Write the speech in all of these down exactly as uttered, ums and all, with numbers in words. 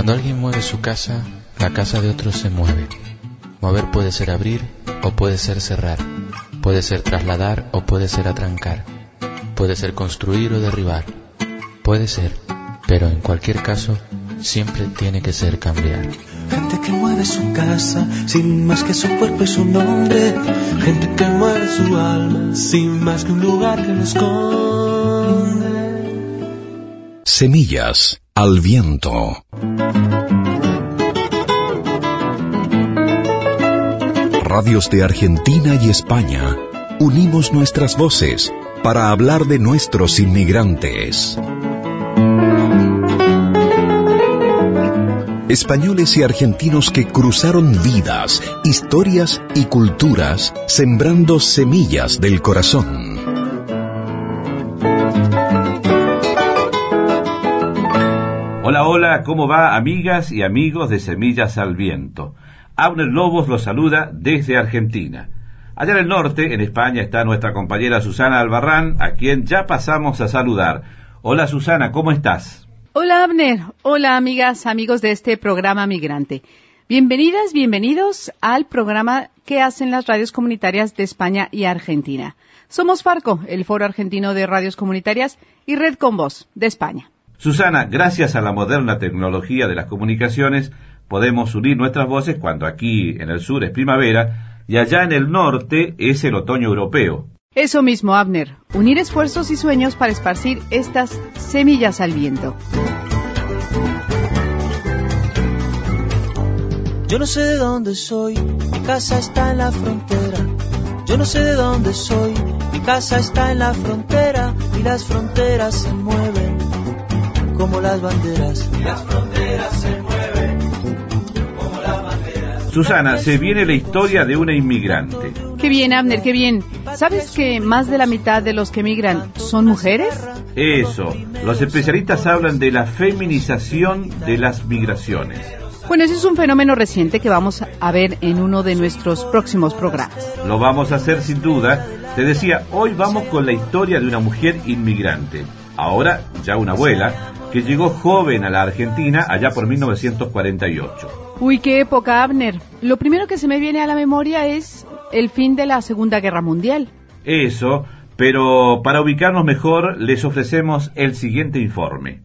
Cuando alguien mueve su casa, la casa de otros se mueve. Mover puede ser abrir o puede ser cerrar. Puede ser trasladar o puede ser atrancar. Puede ser construir o derribar. Puede ser, pero en cualquier caso, siempre tiene que ser cambiar. Gente que mueve su casa, sin más que su cuerpo y su nombre. Gente que mueve su alma, sin más que un lugar que lo esconde. Semillas al viento. Radios de Argentina y España. Unimos nuestras voces para hablar de nuestros inmigrantes. Españoles y argentinos que cruzaron vidas, historias y culturas, sembrando semillas del corazón. Hola, hola, ¿cómo va, amigas y amigos de Semillas al Viento? Abner Lobos los saluda desde Argentina. Allá en el norte, en España, está nuestra compañera Susana Albarrán, a quien ya pasamos a saludar. Hola, Susana, ¿cómo estás? Hola, Abner. Hola, amigas, amigos de este programa migrante. Bienvenidas, bienvenidos al programa que hacen las radios comunitarias de España y Argentina. Somos Farco, el Foro Argentino de Radios Comunitarias, y Red con Voz, de España. Susana, gracias a la moderna tecnología de las comunicaciones, podemos unir nuestras voces cuando aquí en el sur es primavera y allá en el norte es el otoño europeo. Eso mismo, Abner. Unir esfuerzos y sueños para esparcir estas semillas al viento. Yo no sé de dónde soy, mi casa está en la frontera. Yo no sé de dónde soy, mi casa está en la frontera. Y las fronteras se mueven como las banderas. Y las fronteras se mueven como las banderas. Susana, se viene la historia de una inmigrante. Qué bien, Abner, qué bien. ¿Sabes que más de la mitad de los que migran son mujeres? Eso, los especialistas hablan de la feminización de las migraciones. Bueno, ese es un fenómeno reciente que vamos a ver en uno de nuestros próximos programas. Lo vamos a hacer sin duda. Te decía, hoy vamos con la historia de una mujer inmigrante, ahora ya una abuela, que llegó joven a la Argentina allá por mil novecientos cuarenta y ocho. Uy, qué época, Abner. Lo primero que se me viene a la memoria es el fin de la Segunda Guerra Mundial. Eso, pero para ubicarnos mejor les ofrecemos el siguiente informe.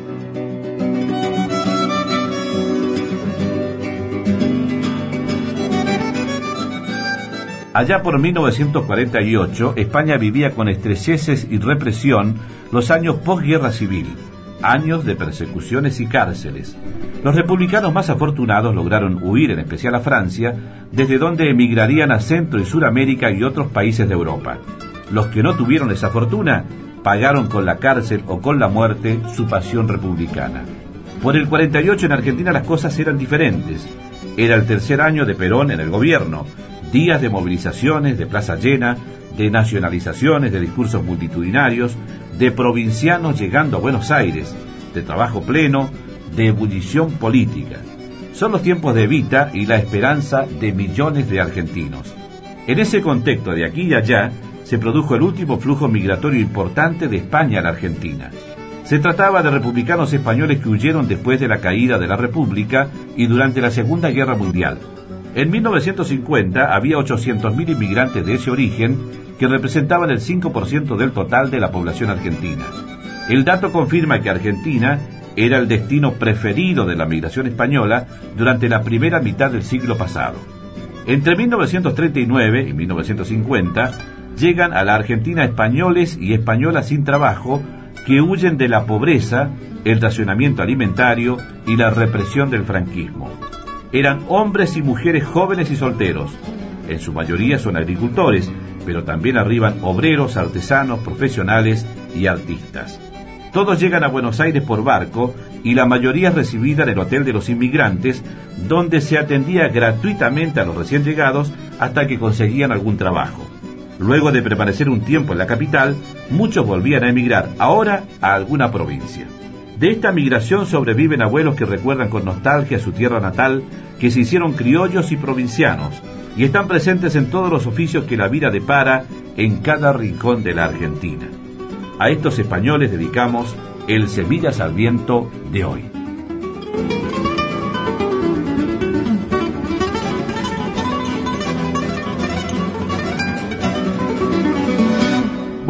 Allá por mil novecientos cuarenta y ocho, España vivía con estrecheces y represión los años posguerra civil, años de persecuciones y cárceles. Los republicanos más afortunados lograron huir, en especial a Francia, desde donde emigrarían a Centro y Suramérica y otros países de Europa. Los que no tuvieron esa fortuna pagaron con la cárcel o con la muerte su pasión republicana. Por el cuarenta y ocho en Argentina las cosas eran diferentes. Era el tercer año de Perón en el gobierno, días de movilizaciones, de plaza llena, de nacionalizaciones, de discursos multitudinarios, de provincianos llegando a Buenos Aires, de trabajo pleno, de ebullición política. Son los tiempos de Evita y la esperanza de millones de argentinos. En ese contexto de aquí y allá, se produjo el último flujo migratorio importante de España a la Argentina. Se trataba de republicanos españoles que huyeron después de la caída de la República y durante la Segunda Guerra Mundial. En mil novecientos cincuenta había ochocientos mil inmigrantes de ese origen que representaban el cinco por ciento del total de la población argentina. El dato confirma que Argentina era el destino preferido de la migración española durante la primera mitad del siglo pasado. Entre mil novecientos treinta y nueve y mil novecientos cincuenta llegan a la Argentina españoles y españolas sin trabajo que huyen de la pobreza, el racionamiento alimentario y la represión del franquismo. Eran hombres y mujeres jóvenes y solteros. En su mayoría son agricultores, pero también arriban obreros, artesanos, profesionales y artistas. Todos llegan a Buenos Aires por barco y la mayoría es recibida en el Hotel de los Inmigrantes, donde se atendía gratuitamente a los recién llegados hasta que conseguían algún trabajo. Luego de permanecer un tiempo en la capital, muchos volvían a emigrar, ahora a alguna provincia. De esta migración sobreviven abuelos que recuerdan con nostalgia su tierra natal, que se hicieron criollos y provincianos, y están presentes en todos los oficios que la vida depara en cada rincón de la Argentina. A estos españoles dedicamos el Semillas al Viento de hoy.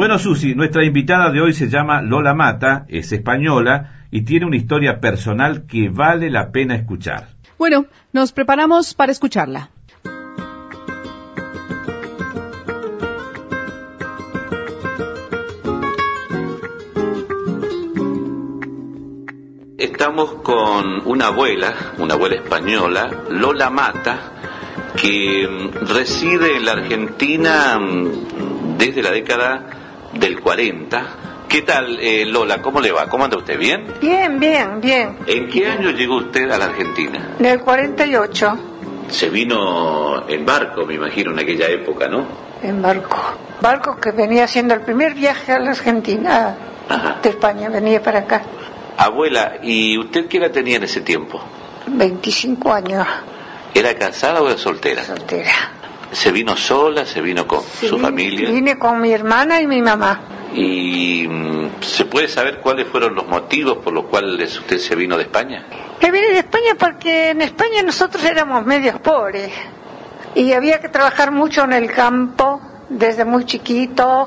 Bueno, Susi, nuestra invitada de hoy se llama Lola Mata, es española y tiene una historia personal que vale la pena escuchar. Bueno, nos preparamos para escucharla. Estamos con una abuela, una abuela española, Lola Mata, que reside en la Argentina desde la década del cuarenta. ¿Qué tal, eh, Lola? ¿Cómo le va? ¿Cómo anda usted? ¿Bien? Bien, bien, bien. ¿En qué año llegó usted a la Argentina? En el cuarenta y ocho. Se vino en barco, me imagino, en aquella época, ¿no? En barco. Barco que venía haciendo el primer viaje a la Argentina. Ajá. De España, venía para acá. Abuela, ¿y usted qué edad tenía en ese tiempo? veinticinco años. ¿Era casada o era soltera? Soltera. ¿Se vino sola? ¿Se vino con sí, su familia? Vine con mi hermana y mi mamá. ¿Y se puede saber cuáles fueron los motivos por los cuales usted se vino de España? Me vine de España porque en España nosotros éramos medios pobres y había que trabajar mucho en el campo desde muy chiquito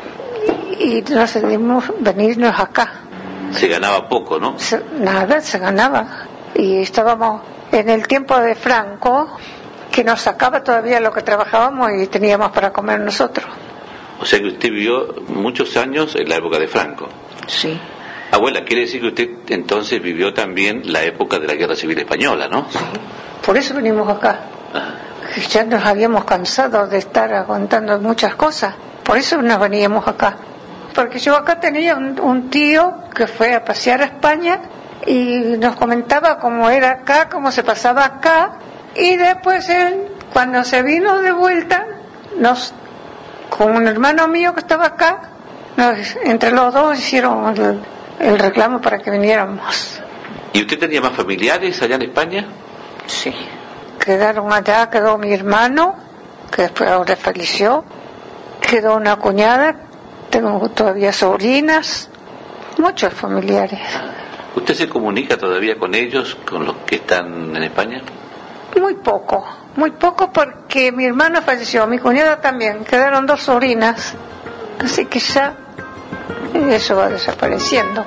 y nos decidimos venirnos acá. Se ganaba poco, ¿no? Se, nada, se ganaba. Y estábamos en el tiempo de Franco, que nos sacaba todavía lo que trabajábamos y teníamos para comer nosotros. O sea que usted vivió muchos años en la época de Franco. Sí. Abuela, quiere decir que usted entonces vivió también la época de la Guerra Civil Española, ¿no? Sí. Por eso venimos acá. Ajá. Ya nos habíamos cansado de estar aguantando muchas cosas. Por eso nos veníamos acá. Porque yo acá tenía un, un tío que fue a pasear a España y nos comentaba cómo era acá, cómo se pasaba acá, y después él, cuando se vino de vuelta, nos, con un hermano mío que estaba acá, nos, entre los dos hicieron el, el reclamo para que viniéramos. ¿Y usted tenía más familiares allá en España? Sí, quedaron allá, quedó mi hermano, que después ahora falleció, quedó una cuñada. Tengo todavía sobrinas, muchos familiares. ¿Usted se comunica todavía con ellos, con los que están en España? Muy poco, muy poco porque mi hermana falleció, mi cuñada también, quedaron dos sobrinas, así que ya eso va desapareciendo.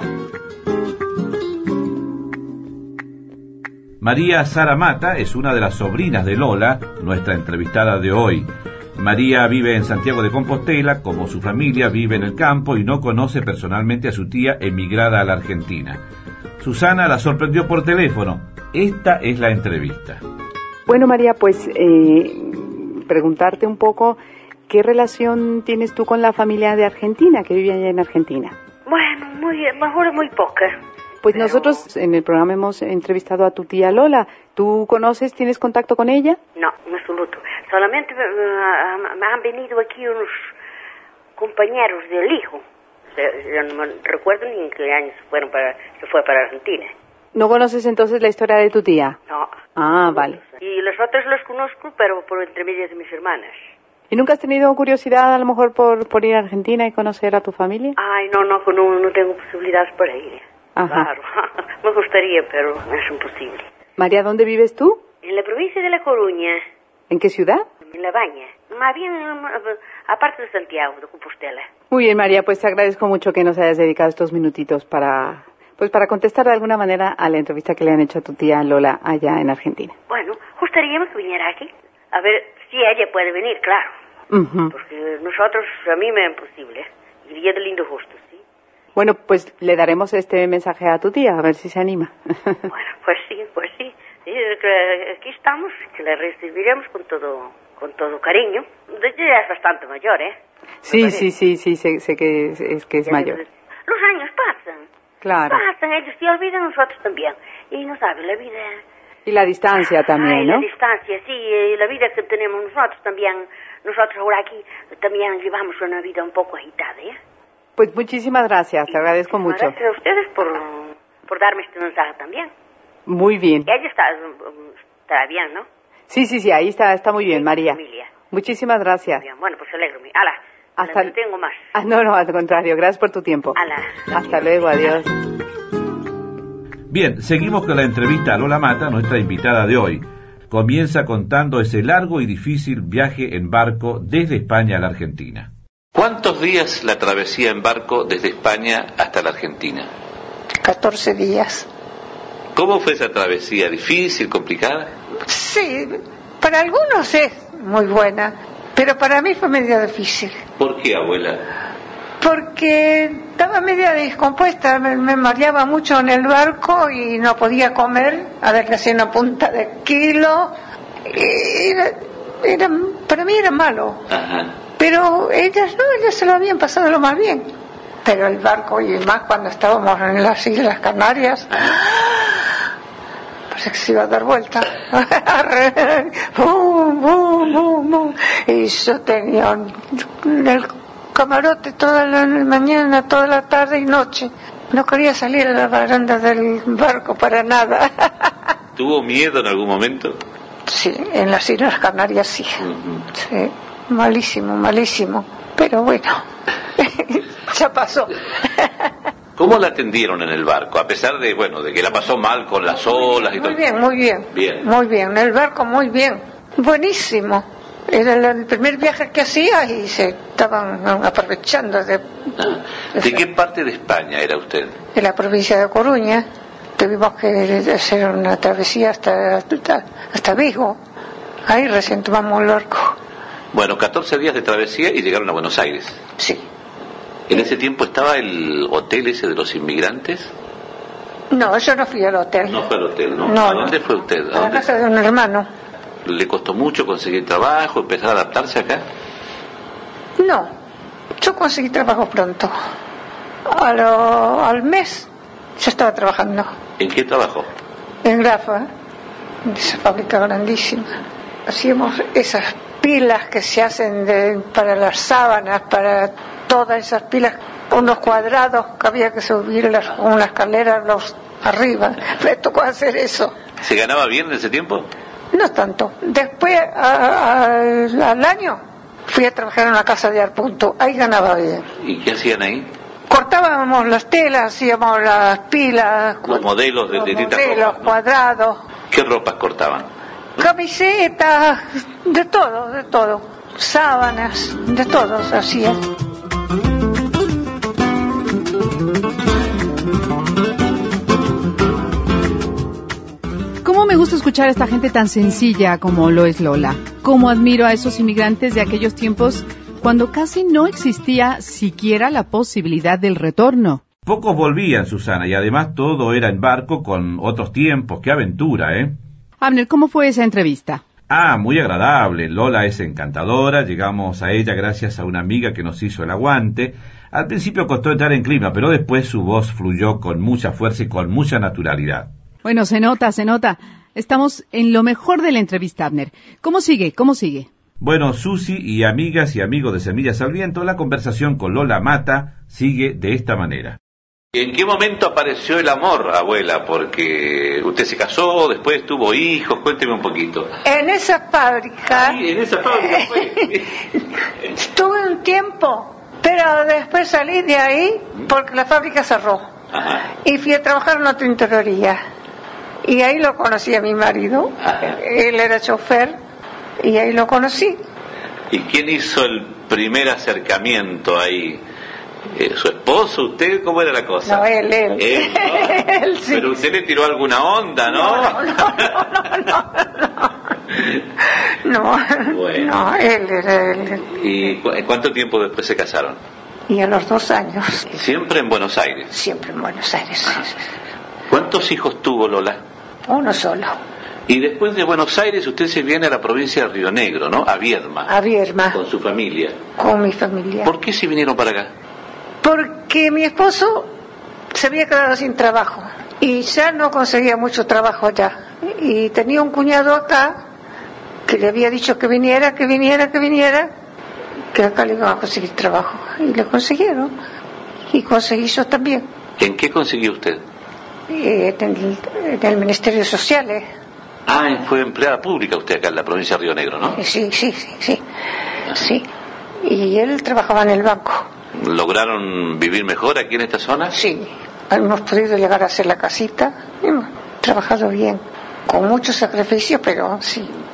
María Sara Mata es una de las sobrinas de Lola, nuestra entrevistada de hoy. María vive en Santiago de Compostela, como su familia vive en el campo y no conoce personalmente a su tía emigrada a la Argentina. Susana la sorprendió por teléfono. Esta es la entrevista. Bueno, María, pues eh, preguntarte un poco, ¿qué relación tienes tú con la familia de Argentina, que vive allá en Argentina? Bueno, muy, mejor muy poca. Pues Pero... nosotros en el programa hemos entrevistado a tu tía Lola. ¿Tú conoces, tienes contacto con ella? No, en absoluto. Solamente uh, me han venido aquí unos compañeros del hijo. O sea, yo no me recuerdo ni en qué año se fueron para, se fue para Argentina. ¿No conoces entonces la historia de tu tía? No. Ah, vale. Y los otros los conozco, pero por intermedio de mis hermanas. ¿Y nunca has tenido curiosidad a lo mejor por, por ir a Argentina y conocer a tu familia? Ay, no, no, no, no tengo posibilidades para ir. Ajá. Claro, me gustaría, pero es imposible. María, ¿dónde vives tú? En la provincia de La Coruña. ¿En qué ciudad? En La Baña. Más bien, aparte de Santiago, de Compostela. Muy bien, María, pues te agradezco mucho que nos hayas dedicado estos minutitos para, pues para contestar de alguna manera a la entrevista que le han hecho a tu tía Lola allá en Argentina. Bueno, gustaría que viniera aquí. A ver si ella puede venir, claro. Uh-huh. Porque nosotros, a mí me es imposible. Iría de lindo justo, ¿sí? Bueno, pues le daremos este mensaje a tu tía, a ver si se anima. Bueno, pues sí, pues sí. sí aquí estamos, que la recibiremos con todo con todo cariño. Ella es bastante mayor, ¿eh? Sí, sí, sí, sí, sé, sé que es, es que es mayor. Los años pasan. Claro. Pasan, ellos se olvidan, nosotros también. Y no saben, la vida... Y la distancia también, Ay, ¿no? la distancia, sí, la vida que tenemos nosotros también. Nosotros ahora aquí también llevamos una vida un poco agitada, ¿eh? Pues muchísimas gracias, te agradezco mucho. Gracias a ustedes por, por darme este mensaje también. Muy bien. Y ella está, está bien, ¿no? Sí, sí, sí, ahí está, está muy bien, sí, María. Familia. Muchísimas gracias. Bien, bueno, pues alegro. Ala, hasta no tengo más. Ah, no, no, al contrario, gracias por tu tiempo. Ala, hasta luego, adiós. Bien, seguimos con la entrevista a Lola Mata, nuestra invitada de hoy. Comienza contando ese largo y difícil viaje en barco desde España a la Argentina. ¿Cuántos días la travesía en barco desde España hasta la Argentina? catorce días. ¿Cómo fue esa travesía? ¿Difícil, complicada? Sí, para algunos es muy buena, pero para mí fue medio difícil. ¿Por qué, abuela? Porque estaba media descompuesta, me, me mareaba mucho en el barco y no podía comer, a ver, le hacía una punta de kilo. Era, era, para mí era malo. Ajá. Pero ellas no, ellas se lo habían pasado lo más bien. Pero el barco, y más cuando estábamos en las Islas Canarias, parece que se iba a dar vuelta. bum, bum, bum, bum. Y yo tenía un, el camarote toda la mañana, toda la tarde y noche. No quería salir a la baranda del barco para nada. ¿Tuvo miedo en algún momento? Sí, en las Islas Canarias sí. Uh-huh. Sí, malísimo, malísimo. Pero bueno, ya pasó. ¿Cómo la atendieron en el barco? A pesar de, bueno, de que la pasó mal con las olas y muy todo. Bien, muy bien, bien. Muy bien, en el barco muy bien. Buenísimo. Era el primer viaje que hacía y se estaban aprovechando de... Ah. ¿De qué parte de España era usted? De la provincia de Coruña. Tuvimos que hacer una travesía hasta, hasta, hasta Vigo. Ahí recién tomamos el barco. Bueno, catorce días de travesía y llegaron a Buenos Aires. Sí. ¿En ese tiempo estaba el hotel ese de los inmigrantes? No, yo no fui al hotel. No fue al hotel, ¿no? No, ¿A dónde no. fue usted? ¿A, a la dónde? casa de un hermano. ¿Le costó mucho conseguir trabajo, empezar a adaptarse acá? No, yo conseguí trabajo pronto. A lo, al mes yo estaba trabajando. ¿En qué trabajó? En Grafa, en esa fábrica grandísima. Hacíamos esas pilas que se hacen de, para las sábanas, para todas esas pilas, unos cuadrados que había que subirlas con una escalera los arriba. Me tocó hacer eso. ¿Se ganaba bien en ese tiempo? No tanto. Después, a, a, al año, fui a trabajar en una casa de Arpunto. Ahí ganaba bien. ¿Y qué hacían ahí? Cortábamos las telas, hacíamos las pilas. Los modelos de los distintas modelos, ropas, ¿no? cuadrados. ¿Qué ropas cortaban? Camisetas, de todo, de todo. Sábanas, de todo se hacía. ¿Cómo me gusta escuchar a esta gente tan sencilla como lo es Lola? ¿Cómo admiro a esos inmigrantes de aquellos tiempos cuando casi no existía siquiera la posibilidad del retorno? Pocos volvían, Susana, y además todo era en barco con otros tiempos. ¡Qué aventura, eh! Abner, ¿cómo fue esa entrevista? Ah, muy agradable. Lola es encantadora. Llegamos a ella gracias a una amiga que nos hizo el aguante. Al principio costó entrar en clima, pero después su voz fluyó con mucha fuerza y con mucha naturalidad. Bueno, se nota, se nota. Estamos en lo mejor de la entrevista, Abner. ¿Cómo sigue? ¿Cómo sigue? Bueno, Susi y amigas y amigos de Semillas al Viento, la conversación con Lola Mata sigue de esta manera. ¿En qué momento apareció el amor, abuela? Porque usted se casó, después tuvo hijos, cuénteme un poquito. En esa fábrica... Sí, en esa fábrica fue. Estuve un tiempo, pero después salí de ahí porque la fábrica cerró. Ajá. Y fui a trabajar en una tintorería. Y ahí lo conocí a mi marido. Ajá. Él era chofer y ahí lo conocí. ¿Y quién hizo el primer acercamiento ahí? Eh, ¿Su esposo, usted? ¿Cómo era la cosa? No, él, él. ¿Él, no? Él, sí. Pero usted le tiró alguna onda, ¿no? No, no, no, no, no. No, Bueno. no, él era él. ¿Y cu- cuánto tiempo después se casaron? Y a los dos años, Siempre en Buenos Aires. siempre en Buenos Aires. ¿Cuántos hijos tuvo Lola? Uno solo, Y después de Buenos Aires usted se viene a la provincia de Río Negro, ¿no? A Viedma. a Viedma, Con su familia. con mi familia. ¿Por qué se vinieron para acá? Porque mi esposo se había quedado sin trabajo y ya no conseguía mucho trabajo allá. Y tenía un cuñado acá que le había dicho que viniera, que viniera, que viniera, que acá le iban a conseguir trabajo. Y le consiguieron. Y conseguí yo también. ¿En qué consiguió usted? Eh, en, el, en el Ministerio Social. Eh. Ah, fue empleada pública usted acá en la provincia de Río Negro, ¿no? Sí, sí, sí, sí, sí. Y él trabajaba en el banco. ¿Lograron vivir mejor aquí en esta zona? Sí, hemos podido llegar a hacer la casita, hemos trabajado bien, con mucho sacrificio, pero sí.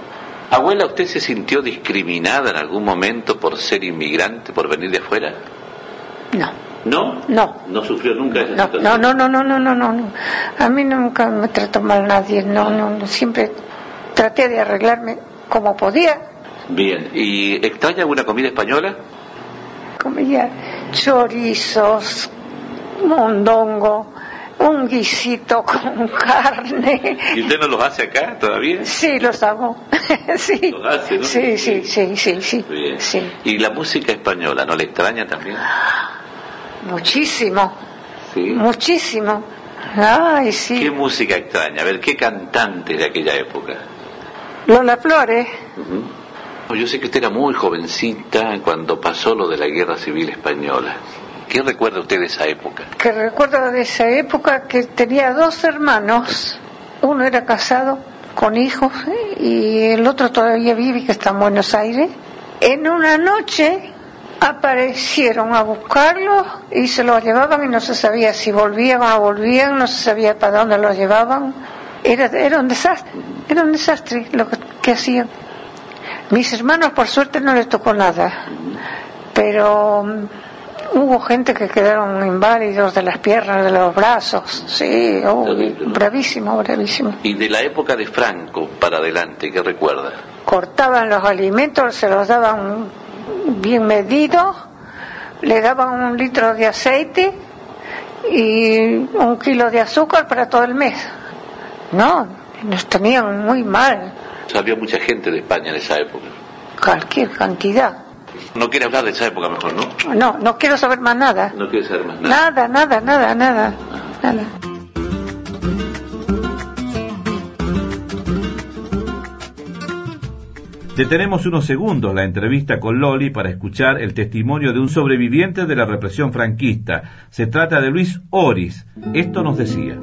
Abuela, ¿usted se sintió discriminada en algún momento por ser inmigrante, por venir de afuera? No. ¿No? No. ¿No sufrió nunca esa no, situación? No, no, no, no, no, no, no, no. A mí nunca me trató mal nadie, no, no, no. Siempre traté de arreglarme como podía. Bien, ¿y extraña alguna comida española? Comía chorizos, mondongo, un guisito con carne. ¿Y usted no los hace acá todavía? Sí, los hago. Sí. ¿Los hace, no? Sí, sí, sí, sí, sí. Bien. Sí. ¿Y la música española no le extraña también? Muchísimo. Sí. Muchísimo. Ay, sí. ¿Qué música extraña? A ver, ¿qué cantantes de aquella época? Lola Flores. Uh-huh. Yo sé que usted era muy jovencita cuando pasó lo de la Guerra Civil Española. ¿Qué recuerda usted de esa época? Que recuerdo de esa época que tenía dos hermanos. Uno era casado con hijos, ¿eh? Y el otro todavía vive, que está en Buenos Aires. En una noche aparecieron a buscarlos y se los llevaban y no se sabía si volvían o no volvían, no se sabía para dónde los llevaban. Era, era un desastre, era un desastre lo que, que hacían. Mis hermanos por suerte no les tocó nada, pero um, hubo gente que quedaron inválidos de las piernas, de los brazos, sí, oh, bravísimo, bravísimo. ¿Y de la época de Franco para adelante, qué recuerda? Cortaban los alimentos, se los daban bien medidos, le daban un litro de aceite y un kilo de azúcar para todo el mes. No, nos tenían muy mal. Había mucha gente de España en esa época. Cualquier cantidad. No quiere hablar de esa época mejor, ¿no? No, no quiero saber más nada. No quiere saber más nada. Nada, nada, nada, nada, nada. Detenemos unos segundos la entrevista con Loli para escuchar el testimonio de un sobreviviente de la represión franquista. Se trata de Luis Oris. Esto nos decía.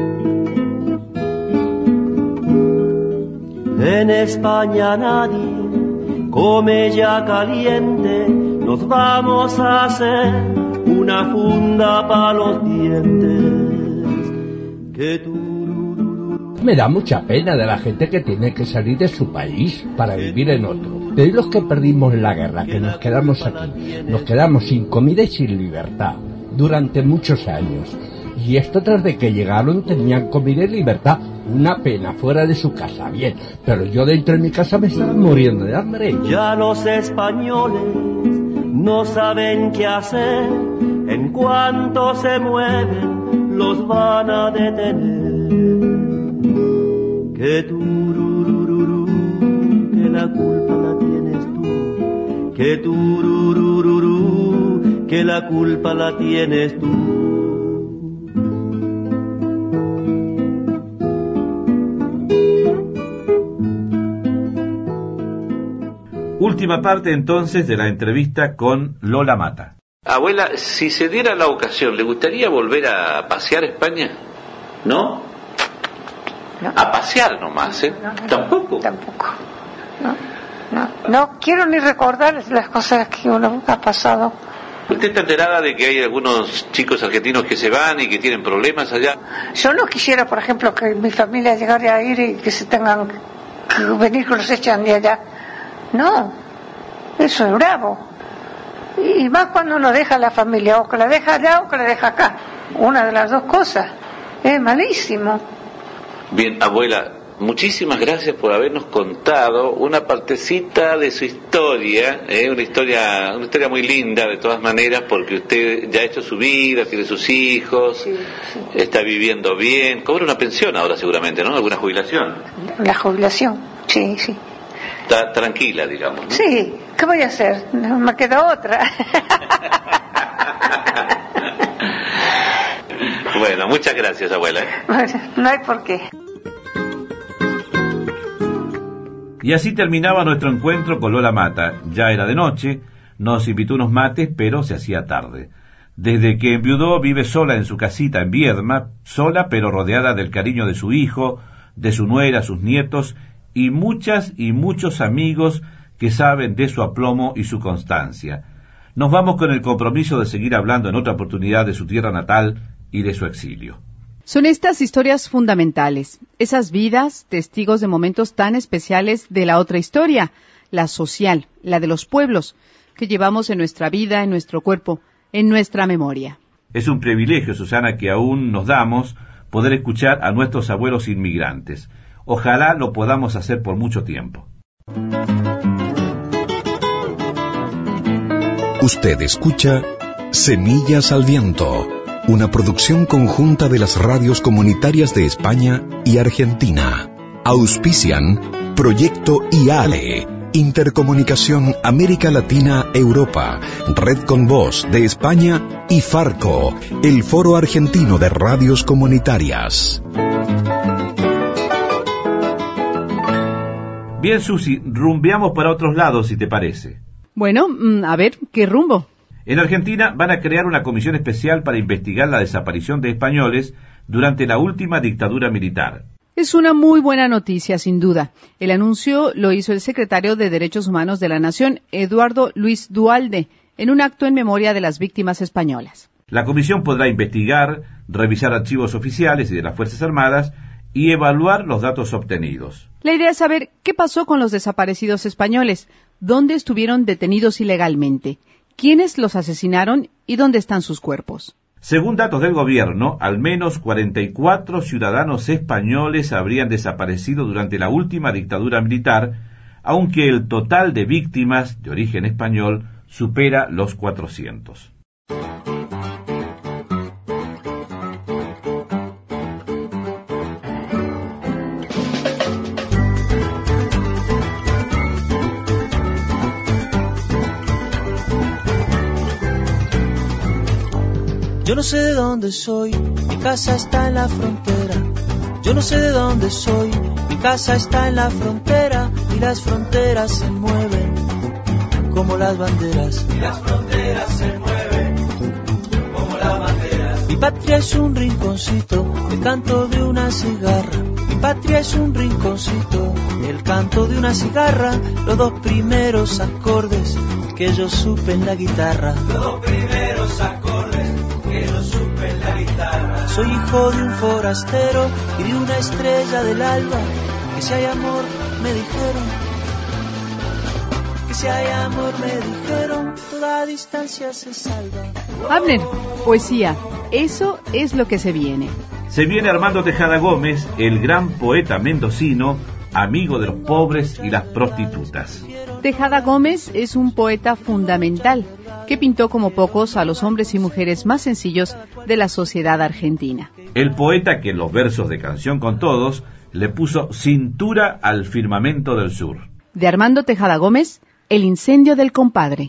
En España nadie come ya caliente, nos vamos a hacer una funda para los dientes. Que tú... Me da mucha pena de la gente que tiene que salir de su país para vivir en otro. De los que perdimos la guerra, que nos quedamos aquí, nos quedamos sin comida y sin libertad durante muchos años. Y esto tras de que llegaron tenían comida y libertad. Una pena, fuera de su casa, bien, pero yo dentro de mi casa me estaba muriendo de hambre. Ya los españoles no saben qué hacer, en cuanto se mueven los van a detener. Que tururururu, que la culpa la tienes tú, que tururururu, que la culpa la tienes tú. Última parte entonces de la entrevista con Lola Mata. Abuela, si se diera la ocasión, ¿le gustaría volver a pasear España? ¿No? No. A pasear nomás, ¿eh? No, no, ¿Tampoco? Tampoco. No, no, no quiero ni recordar las cosas que uno ha pasado. ¿Usted está enterada de que hay algunos chicos argentinos que se van y que tienen problemas allá? Yo no quisiera, por ejemplo, que mi familia llegara a ir y que se tengan que venir, que los echan de allá. No, eso es bravo. Y más cuando uno deja a la familia, o que la deja allá o que la deja acá. Una de las dos cosas. Es malísimo. Bien, abuela, muchísimas gracias por habernos contado una partecita de su historia, ¿eh? una historia, una historia muy linda de todas maneras, porque usted ya ha hecho su vida, tiene sus hijos, Sí, sí. está viviendo bien, cobra una pensión ahora seguramente, ¿no? ¿Alguna jubilación? La jubilación, sí, sí. Está tranquila, digamos, ¿no? Sí, ¿qué voy a hacer? No me queda otra. Bueno, muchas gracias, abuela. Bueno, no hay por qué. Y así terminaba nuestro encuentro con Lola Mata. Ya era de noche, nos invitó unos mates, pero se hacía tarde. Desde que enviudó vive sola en su casita en Viedma, sola pero rodeada del cariño de su hijo, de su nuera, sus nietos y muchas y muchos amigos que saben de su aplomo y su constancia. Nos vamos con el compromiso de seguir hablando en otra oportunidad de su tierra natal y de su exilio. Son estas historias fundamentales, esas vidas, testigos de momentos tan especiales de la otra historia, la social, la de los pueblos, que llevamos en nuestra vida, en nuestro cuerpo, en nuestra memoria. Es un privilegio, Susana, que aún nos damos poder escuchar a nuestros abuelos inmigrantes. Ojalá lo podamos hacer por mucho tiempo. Usted escucha Semillas al Viento, una producción conjunta de las radios comunitarias de España y Argentina. Auspician Proyecto I A L E, Intercomunicación América Latina-Europa, Red con Voz de España y Farco, el Foro Argentino de Radios Comunitarias. Bien, Susi, rumbeamos para otros lados, si te parece. Bueno, a ver, ¿qué rumbo? En Argentina van a crear una comisión especial para investigar la desaparición de españoles durante la última dictadura militar. Es una muy buena noticia, sin duda. El anuncio lo hizo el secretario de Derechos Humanos de la Nación, Eduardo Luis Duhalde, en un acto en memoria de las víctimas españolas. La comisión podrá investigar, revisar archivos oficiales y de las Fuerzas Armadas y evaluar los datos obtenidos. La idea es saber qué pasó con los desaparecidos españoles, dónde estuvieron detenidos ilegalmente, quiénes los asesinaron y dónde están sus cuerpos. Según datos del gobierno, al menos cuarenta y cuatro ciudadanos españoles habrían desaparecido durante la última dictadura militar, aunque el total de víctimas de origen español supera los cuatrocientos. Yo no sé de dónde soy, mi casa está en la frontera. Yo no sé de dónde soy, mi casa está en la frontera. Y las fronteras se mueven como las banderas. Y las fronteras se mueven como las banderas. Mi patria es un rinconcito, el canto de una cigarra. Mi patria es un rinconcito, el canto de una cigarra. Los dos primeros acordes que yo supe en la guitarra. Los dos primeros acordes que yo supe en la guitarra. Soy hijo de un forastero y de una estrella del alba. Que si hay amor, me dijeron. Que si hay amor, me dijeron. Toda distancia se salva. Abner, poesía. Eso es lo que se viene. Se viene Armando Tejada Gómez, el gran poeta mendocino, amigo de los pobres y las prostitutas. Tejada Gómez es un poeta fundamental que pintó como pocos a los hombres y mujeres más sencillos de la sociedad argentina. El poeta que en los versos de Canción con Todos le puso cintura al firmamento del sur. De Armando Tejada Gómez, El incendio del compadre.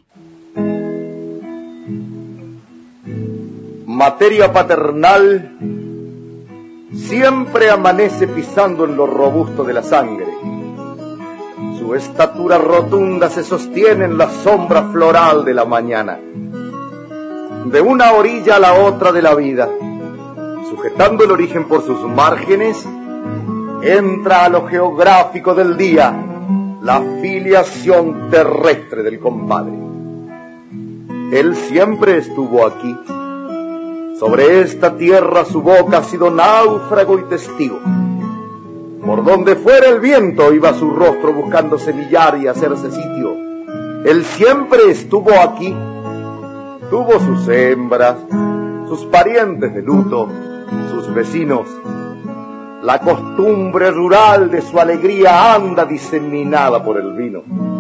Materia paternal siempre amanece pisando en lo robusto de la sangre. Su estatura rotunda se sostiene en la sombra floral de la mañana. De una orilla a la otra de la vida, sujetando el origen por sus márgenes, entra a lo geográfico del día la filiación terrestre del compadre. Él siempre estuvo aquí. Sobre esta tierra su boca ha sido náufrago y testigo. Por donde fuera el viento iba su rostro buscando semillar y hacerse sitio. Él siempre estuvo aquí. Tuvo sus hembras, sus parientes de luto, sus vecinos. La costumbre rural de su alegría anda diseminada por el vino.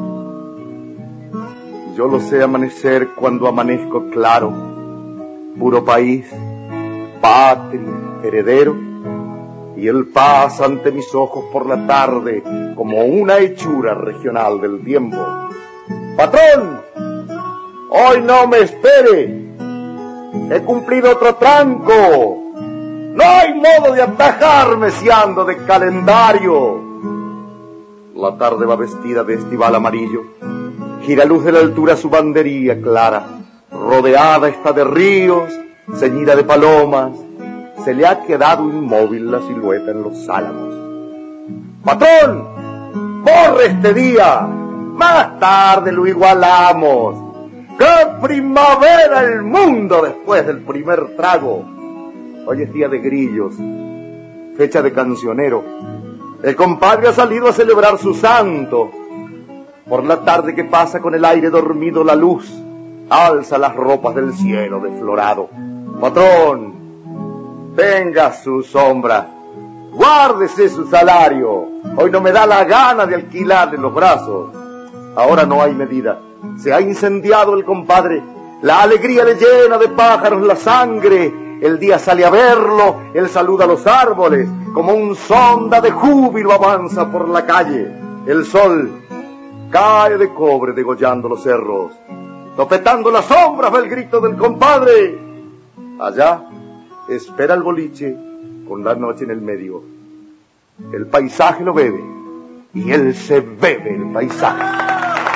Yo lo sé amanecer cuando amanezco claro, puro país, patria, heredero, y él pasa ante mis ojos por la tarde como una hechura regional del tiempo. ¡Patrón! ¡Hoy no me espere! ¡He cumplido otro tranco! ¡No hay modo de atajarme si ando de calendario! La tarde va vestida de estival amarillo, gira luz de la altura su bandería clara, rodeada está de ríos, ceñida de palomas, se le ha quedado inmóvil la silueta en los álamos. ¡Patrón! ¡Corre este día! Más tarde lo igualamos. ¡Qué primavera el mundo después del primer trago! Hoy es día de grillos, fecha de cancionero. El compadre ha salido a celebrar su santo. Por la tarde que pasa con el aire dormido la luz alza las ropas del cielo desflorado. Patrón, tenga su sombra, guárdese su salario. Hoy no me da la gana de alquilarle los brazos. Ahora no hay medida, se ha incendiado el compadre. La alegría le llena de pájaros la sangre. El día sale a verlo, él saluda a los árboles, como un sonda de júbilo avanza por la calle. El sol cae de cobre degollando los cerros, topetando las sombras del grito del compadre. Allá espera el boliche con la noche en el medio. El paisaje lo bebe y él se bebe el paisaje.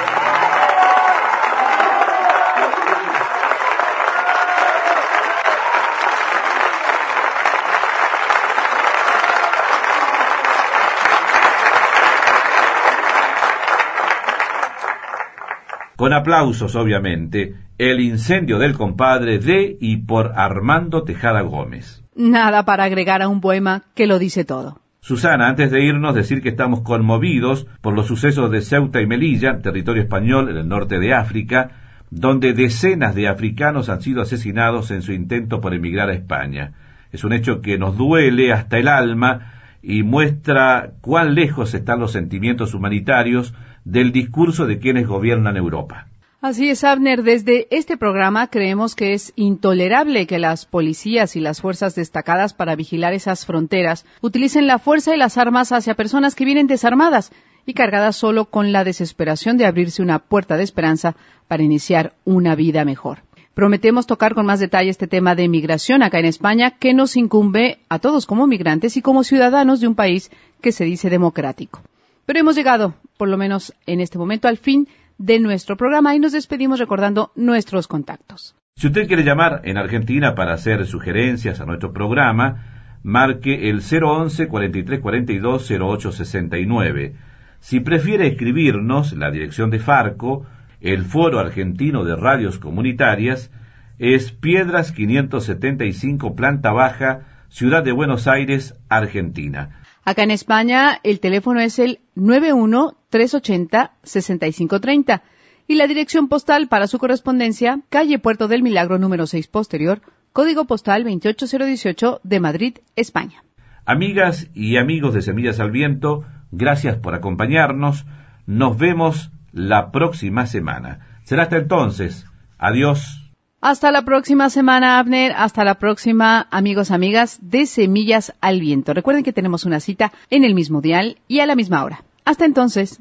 Con aplausos, obviamente, el incendio del compadre de y por Armando Tejada Gómez. Nada para agregar a un poema que lo dice todo. Susana, antes de irnos, decir que estamos conmovidos por los sucesos de Ceuta y Melilla, territorio español en el norte de África, donde decenas de africanos han sido asesinados en su intento por emigrar a España. Es un hecho que nos duele hasta el alma y muestra cuán lejos están los sentimientos humanitarios del discurso de quienes gobiernan Europa. Así es, Abner. Desde este programa creemos que es intolerable que las policías y las fuerzas destacadas para vigilar esas fronteras utilicen la fuerza y las armas hacia personas que vienen desarmadas y cargadas solo con la desesperación de abrirse una puerta de esperanza para iniciar una vida mejor. Prometemos tocar con más detalle este tema de migración acá en España, que nos incumbe a todos como migrantes y como ciudadanos de un país que se dice democrático. Pero hemos llegado, por lo menos en este momento, al fin de nuestro programa y nos despedimos recordando nuestros contactos. Si usted quiere llamar en Argentina para hacer sugerencias a nuestro programa, marque el cero once, cuarenta y tres cuarenta y dos, cero ocho sesenta y nueve. Si prefiere escribirnos, la dirección de Farco, el Foro Argentino de Radios Comunitarias, es Piedras quinientos setenta y cinco, planta baja, Ciudad de Buenos Aires, Argentina. Acá en España, el teléfono es el nueve uno, tres ochenta, sesenta y cinco treinta y la dirección postal para su correspondencia, calle Puerto del Milagro número seis posterior, código postal veintiocho mil dieciocho de Madrid, España. Amigas y amigos de Semillas al Viento, gracias por acompañarnos. Nos vemos la próxima semana. Será hasta entonces. Adiós. Hasta la próxima semana, Abner. Hasta la próxima, amigos, amigas de Semillas al Viento. Recuerden que tenemos una cita en el mismo dial y a la misma hora. Hasta entonces.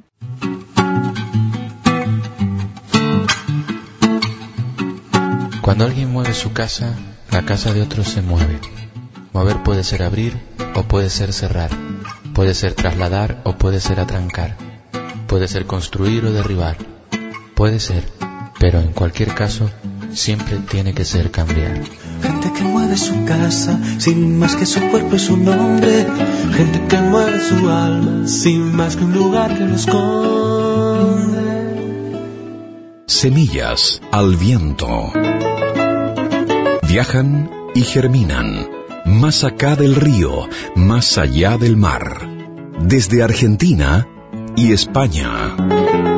Cuando alguien mueve su casa, la casa de otro se mueve. Mover puede ser abrir o puede ser cerrar. Puede ser trasladar o puede ser atrancar. Puede ser construir o derribar. Puede ser, pero en cualquier caso, siempre tiene que ser cambiar. Gente que mueve su casa, sin más que su cuerpo y su nombre. Gente que mueve su alma, sin más que un lugar que lo esconde. Semillas al viento. Viajan y germinan, más acá del río, más allá del mar. Desde Argentina y España.